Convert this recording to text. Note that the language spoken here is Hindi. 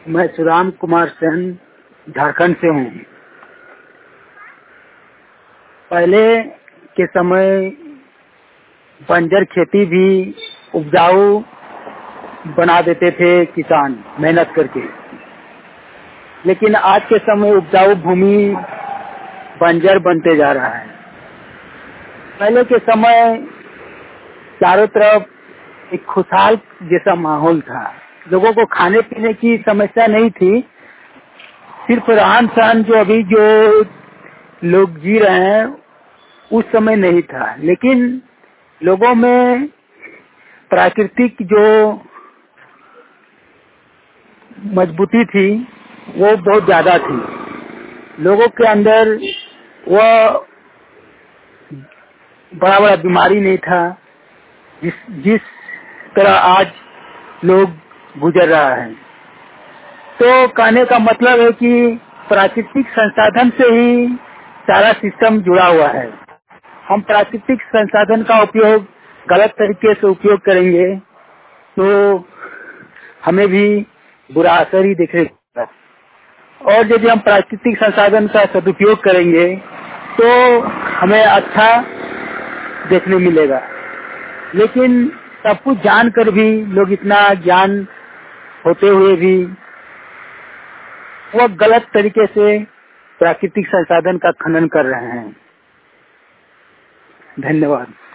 मैं सुदाम कुमार सेन झारखंड से हूँ। पहले के समय बंजर खेती भी उपजाऊ बना देते थे किसान मेहनत करके, लेकिन आज के समय उपजाऊ भूमि बंजर बनते जा रहा है। पहले के समय चारों तरफ एक खुशहाल जैसा माहौल था, लोगों को खाने पीने की समस्या नहीं थी, सिर्फ रहन सहन जो लोग जी रहे हैं उस समय नहीं था। लेकिन लोगों में प्राकृतिक जो मजबूती थी वो बहुत ज्यादा थी। लोगों के अंदर वह बड़ा बड़ा बीमारी नहीं था जिस तरह आज लोग गुजर रहा है। तो कहने का मतलब है कि प्राकृतिक संसाधन से ही सारा सिस्टम जुड़ा हुआ है। हम प्राकृतिक संसाधन का उपयोग गलत तरीके से उपयोग करेंगे तो हमें भी बुरा असर ही दिखेगा, और यदि हम प्राकृतिक संसाधन का सदुपयोग करेंगे तो हमें अच्छा देखने मिलेगा। लेकिन सब कुछ जानकर भी लोग इतना ज्ञान होते हुए भी वो गलत तरीके से प्राकृतिक संसाधन का खनन कर रहे हैं। धन्यवाद।